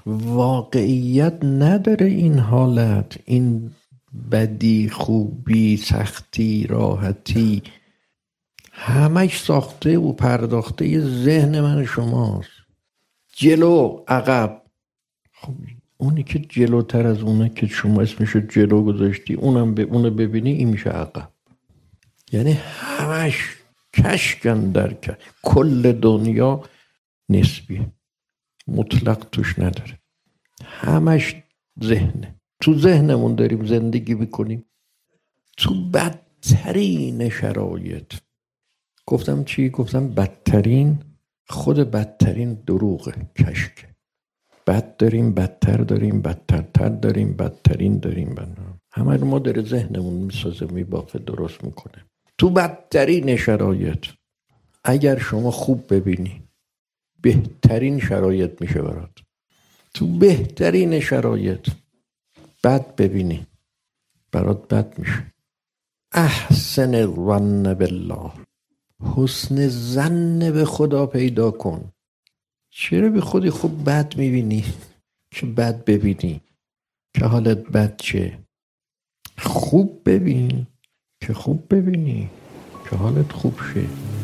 واقعیت نداره این حالت، این بدی، خوبی، سختی، راحتی، همش ساخته و پرداخته یه ذهن من شماست. جلو، عقب. خب اونی که جلوتر از اونه که شما اسمشو جلو گذاشتی، اونو ببینی، این میشه عقب. یعنی همش کشکن در کل دنیا نسبیه، مطلق توش نداره، همش ذهنه. تو ذهنمون داریم زندگی میکنیم، تو بدترین شرایط. گفتم چی؟ گفتم بدترین، خود بدترین دروغه، کشک. بد داریم، بدتر داریم، بدترتر داریم، بدترین داریم. همه ما داره ذهنمون میسازه، میبافه، درست میکنه. تو بدترین شرایط اگر شما خوب ببینی، بهترین شرایط میشه برات. تو بهترین شرایط بد ببینی، برات بد میشه. احسن الظن بالله، حسن ظن به خدا پیدا کن. چرا به خودی خوب بد میبینی که بد ببینی که حالت بد شه؟ خوب ببین که خوب ببینی که حالت خوب شه.